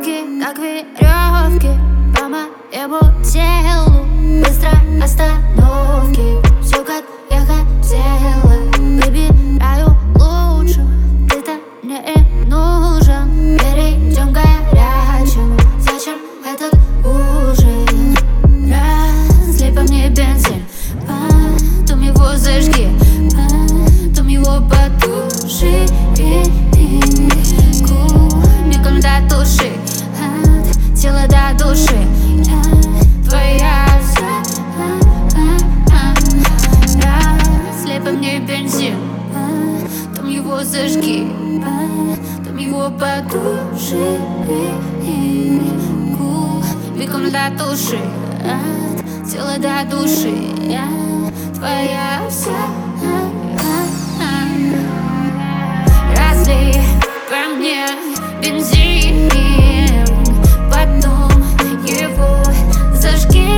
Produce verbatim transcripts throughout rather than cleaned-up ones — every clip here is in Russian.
Руки, как веревки, по моему телу. Быстро остановки, все как я хотела. Выбираю лучшего, ты-то мне и нужен. Перейдем к горячему, зачем этот ужин? Разлей по мне бензин, потом его зажги, потом его потуши. Кубиком до души, от тела до души. Я твоя вся. Разлей по мне бензин, потом его зажги, потом его потуши. Кубиком до души, от тела до души. Я твоя вся. Разлей по мне бензин, потом его зажги,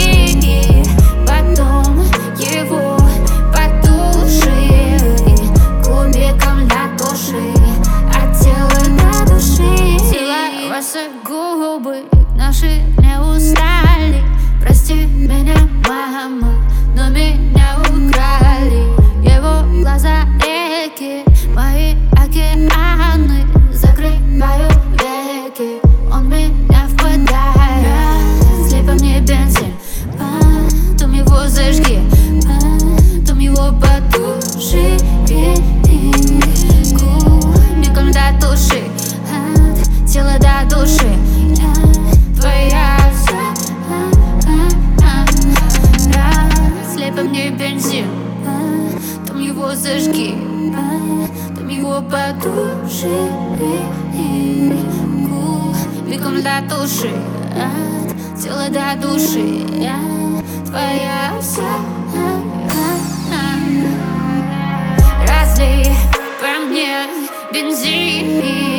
потом его потуши. Кубиком до души, от тела до души. Сила ваши губы, наши не устали. Прости меня, мама, но меня украли. Его глаза реки, мои океаны. Закрываю веки, он меня впадает. Разлей по мне бензин, потом его зажги, потом его потуши. Кубиком до души, от тела до души. Я твоя вся. Разлей по мне бензин, потом его зажги, потом его потуши. Кубиком до души, от тела до души. Я твоя вся. Разлей по мне бензин.